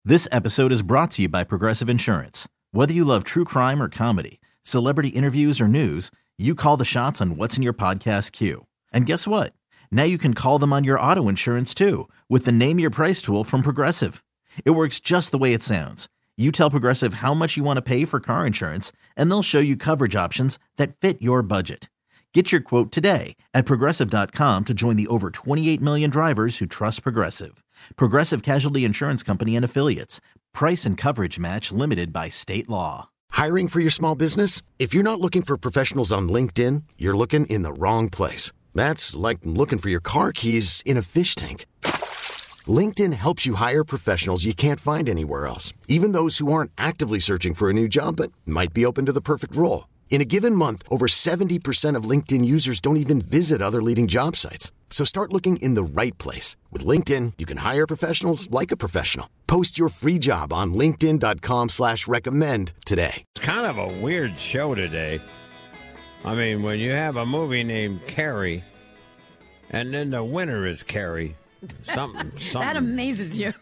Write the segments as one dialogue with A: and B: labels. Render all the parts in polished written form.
A: This episode is brought to you by Progressive Insurance. Whether you love true crime or comedy, celebrity interviews or news, you call the shots on what's in your podcast queue. And guess what? Now you can call them on your auto insurance too with the Name Your Price tool from Progressive. It works just the way it sounds. You tell Progressive how much you want to pay for car insurance, and they'll show you coverage options that fit your budget. Get your quote today at Progressive.com to join the over 28 million drivers who trust Progressive. Progressive Casualty Insurance Company and Affiliates. Price and coverage match limited by state law.
B: Hiring for your small business? If you're not looking for professionals on LinkedIn, you're looking in the wrong place. That's like looking for your car keys in a fish tank. LinkedIn helps you hire professionals you can't find anywhere else, even those who aren't actively searching for a new job but might be open to the perfect role. In a given month, over 70% of LinkedIn users don't even visit other leading job sites. So start looking in the right place. With LinkedIn, you can hire professionals like a professional. Post your free job on linkedin.com/recommend today.
C: It's kind of a weird show today. I mean, when you have a movie named Carrie, and then the winner is Carrie, something.
D: That amazes you.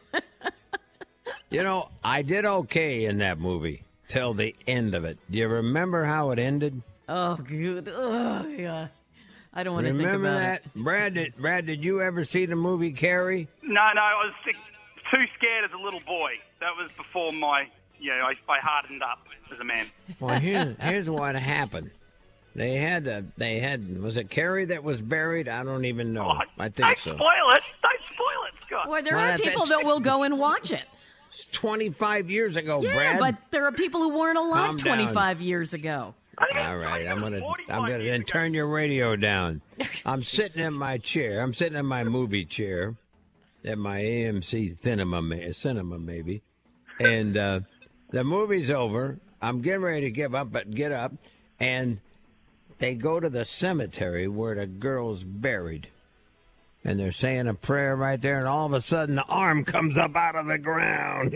C: You know, I did okay in that movie till the end of it. Do you remember how it ended?
D: Oh, good. Oh, yeah. I don't want to think about
C: that?
D: it.
C: Brad, did you ever see the movie Carrie?
E: No, I was too scared as a little boy. That was before I hardened up as a man.
C: Well, here's what happened. They had, was it Carrie that was buried? I don't even know.
E: Oh,
C: I think so.
E: Don't spoil it, Scott.
D: Well, there are people that will go and watch it.
C: It's 25 years ago,
D: Yeah,
C: Brad.
D: but there are people who weren't alive
C: Calm
D: 25 years ago.
C: All right, I'm gonna then turn your radio down. I'm sitting in my chair. I'm sitting in my movie chair, at my AMC cinema maybe, and the movie's over. I'm getting ready to get up, and they go to the cemetery where the girl's buried, and they're saying a prayer right there, and all of a sudden the arm comes up out of the ground,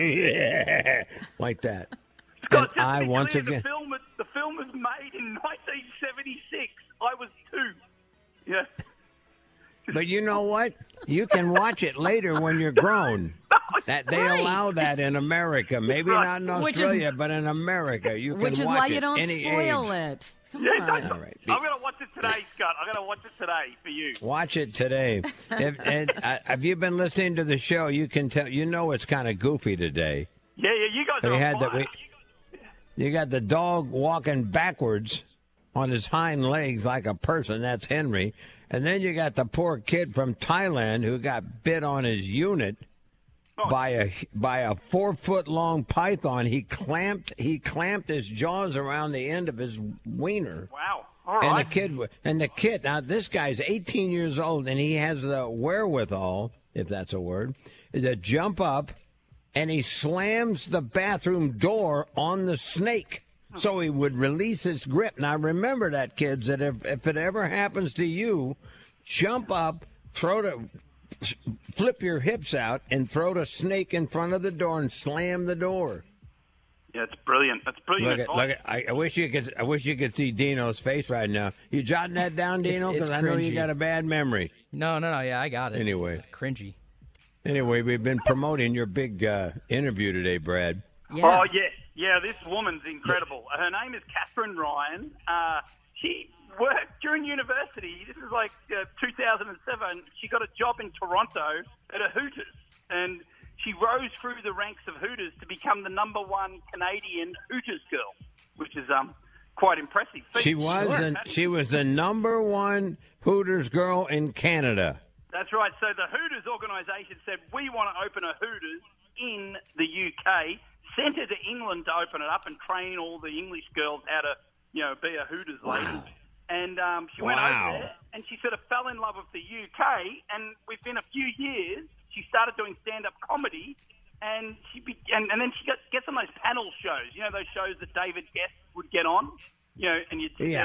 C: like that.
E: Scott,
C: and I once again.
E: The film was made in 1976. I was 2. Yeah.
C: But you know what? You can watch it later when you're grown. That they allow that in America. Maybe not in Australia, but in America you can watch it.
D: Which is why you don't
C: any
D: spoil
C: age.
D: it. Come on.
C: All right.
E: I'm going to watch it today, Scott. I'm going to watch it today for you.
C: Watch it today. Have you been listening to the show? You can tell. You know it's kind of goofy today.
E: Yeah. You guys are on fire.
C: You got the dog walking backwards on his hind legs like a person. That's Henry. And then you got the poor kid from Thailand who got bit on his unit by a 4-foot-long python. He clamped his jaws around the end of his wiener.
E: Wow. All right.
C: And the kid. Now this guy's 18 years old, and he has the wherewithal, if that's a word, to jump up. And he slams the bathroom door on the snake so he would release his grip. Now, remember that, kids, that if it ever happens to you, jump up, flip your hips out, and throw the snake in front of the door and slam the door.
E: Yeah, it's brilliant. That's brilliant.
C: Look at, I wish you could see Dino's face right now. You jotting that down, Dino? Because I know you got a bad memory.
F: No. Yeah, I got it.
C: Anyway.
F: It's cringy.
C: Anyway, we've been promoting your big interview today, Brad.
D: Yeah.
E: Oh, yeah. This woman's incredible. Her name is Catherine Ryan. She worked during university. This is like 2007. She got a job in Toronto at a Hooters, and she rose through the ranks of Hooters to become the number 1 Canadian Hooters girl, which is quite impressive.
C: She was the number 1 Hooters girl in Canada.
E: That's right. So the Hooters organisation said, we want to open a Hooters in the UK, sent her to England to open it up and train all the English girls how to, be a Hooters lady.
C: Wow.
E: And she went over there and she sort of fell in love with the UK. And within a few years, she started doing stand-up comedy. And and then she gets on those panel shows, those shows that David Guest would get on. And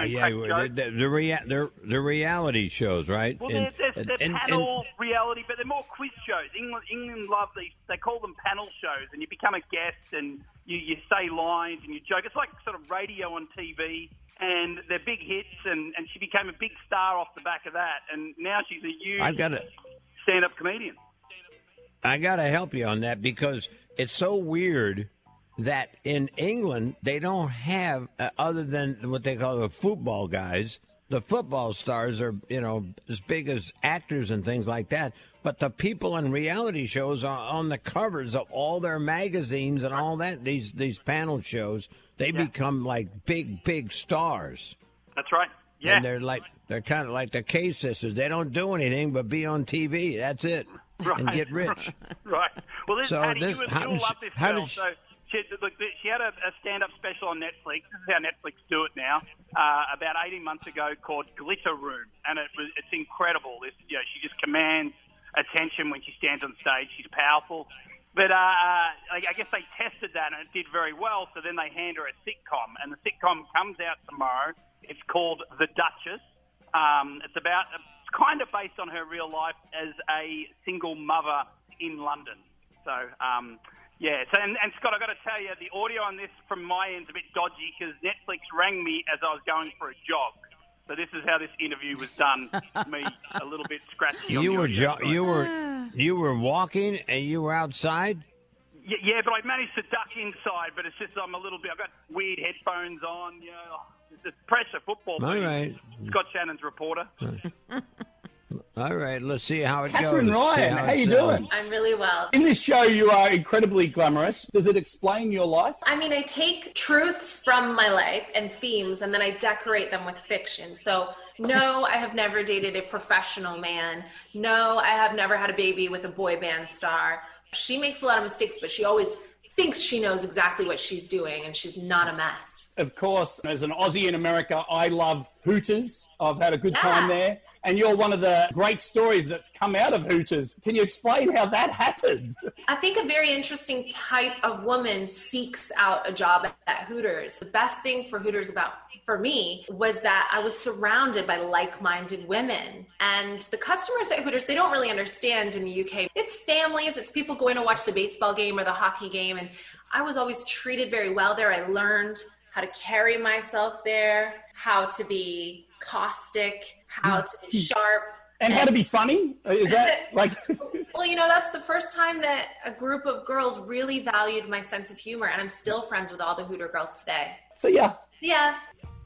C: the reality shows, right?
E: Well, they're panel reality, but they're more quiz shows. England love these. They call them panel shows, and you become a guest, and you say lines, and you joke. It's like sort of radio on TV, and they're big hits, and she became a big star off the back of that, and now she's a huge stand-up comedian.
C: I gotta help you on that because it's so weird that in England they don't have other than what they call the football guys. The football stars are, as big as actors and things like that. But the people in reality shows are on the covers of all their magazines and all that. These panel shows, they become like big stars.
E: That's right. Yeah.
C: And they're kind of like the K sisters. They don't do anything but be on TV. That's it.
E: Right.
C: And get rich.
E: Right. Well, Patty, you'll love this girl. She had a stand-up special on Netflix. This is how Netflix do it now. About 18 months ago, called Glitter Room, and it's incredible. She just commands attention when she stands on stage. She's powerful. But I guess they tested that, and it did very well. So then they hand her a sitcom, and the sitcom comes out tomorrow. It's called The Duchess. It's kind of based on her real life as a single mother in London. So. So, and Scott, I've got to tell you, the audio on this from my end's a bit dodgy because Netflix rang me as I was going for a jog. So this is how this interview was done. Me a little bit scratchy.
C: You were walking and you were outside?
E: Yeah, but I managed to duck inside. But it's just I've got weird headphones on. It's pressure football.
C: All right.
E: Scott Shannon's reporter.
C: All right, let's see how it
F: Catherine
C: goes.
F: Ryan, how you doing?
G: I'm really well.
F: In this show, you are incredibly glamorous. Does it explain your life?
G: I mean, I take truths from my life and themes, and then I decorate them with fiction. So, no, I have never dated a professional man. No, I have never had a baby with a boy band star. She makes a lot of mistakes, but she always thinks she knows exactly what she's doing, and she's not a mess.
F: Of course, as an Aussie in America, I love Hooters. I've had a good time there. And you're one of the great stories that's come out of Hooters. Can you explain how that happened?
G: I think a very interesting type of woman seeks out a job at Hooters. The best thing for Hooters for me was that I was surrounded by like-minded women. And the customers at Hooters, they don't really understand in the UK. It's families, it's people going to watch the baseball game or the hockey game. And I was always treated very well there. I learned how to carry myself there, how to be caustic, how to be sharp.
F: And how to be funny? Is that like...
G: Well, that's the first time that a group of girls really valued my sense of humor, and I'm still friends with all the Hooter girls today.
F: So, yeah.
G: Yeah.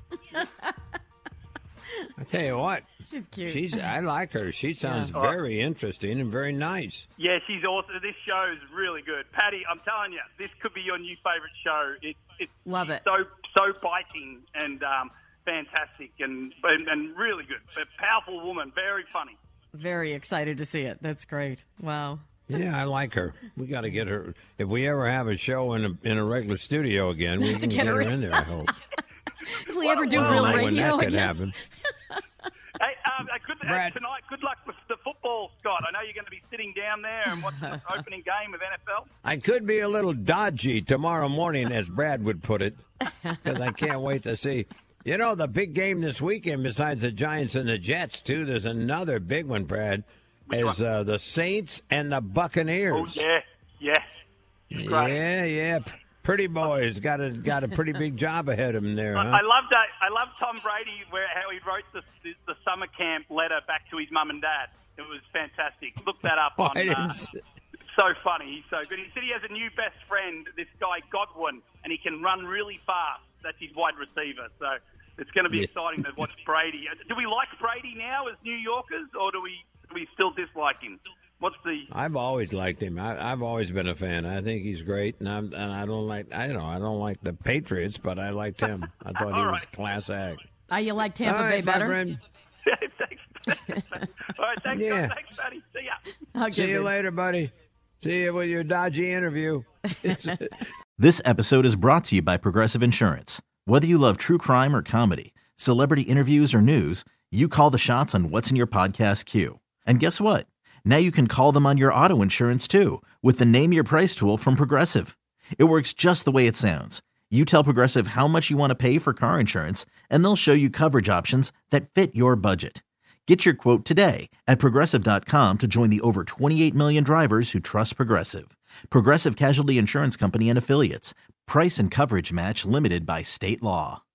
C: I tell you what.
D: She's cute.
C: I like her. She sounds very interesting and very nice.
E: Yeah, she's awesome. This show is really good. Patty, I'm telling you, this could be your new favorite show.
D: Love it.
E: So biting and... fantastic and really good. A powerful woman, very funny.
D: Very excited to see it. That's great. Wow.
C: Yeah, I like her. We got to get her. If we ever have a show in a regular studio again, we can get her in there, I hope.
D: If we ever do real radio
C: when that could
D: again.
C: happen.
E: Hey, tonight, good luck with the football, Scott. I know you're going to be sitting down there and watching the opening game of NFL.
C: I could be a little dodgy tomorrow morning, as Brad would put it, because I can't wait to see. The big game this weekend, besides the Giants and the Jets, too, there's another big one, Brad, is the Saints and the Buccaneers.
E: Oh, yeah. Great.
C: Pretty boys got a pretty big job ahead of them there, huh?
E: I loved that. I loved Tom Brady, how he wrote the summer camp letter back to his mum and dad. It was fantastic. Look that up on... so funny. He's so good. He said he has a new best friend, this guy Godwin, and he can run really fast. That's his wide receiver. So it's going to be exciting to watch Brady. Do we like Brady now as New Yorkers, or do we still dislike him? I've
C: always liked him. I've always been a fan. I think he's great, and I don't like the Patriots, but I liked him. I thought he was a class act.
D: You like Tampa Bay better?
E: Thanks. All right, thanks, Thanks, Patty. See ya.
C: See you later, buddy. See you with your dodgy interview.
A: This episode is brought to you by Progressive Insurance. Whether you love true crime or comedy, celebrity interviews or news, you call the shots on what's in your podcast queue. And guess what? Now you can call them on your auto insurance too with the Name Your Price tool from Progressive. It works just the way it sounds. You tell Progressive how much you want to pay for car insurance, and they'll show you coverage options that fit your budget. Get your quote today at Progressive.com to join the over 28 million drivers who trust Progressive. Progressive Casualty Insurance Company and Affiliates. Price and coverage match limited by state law.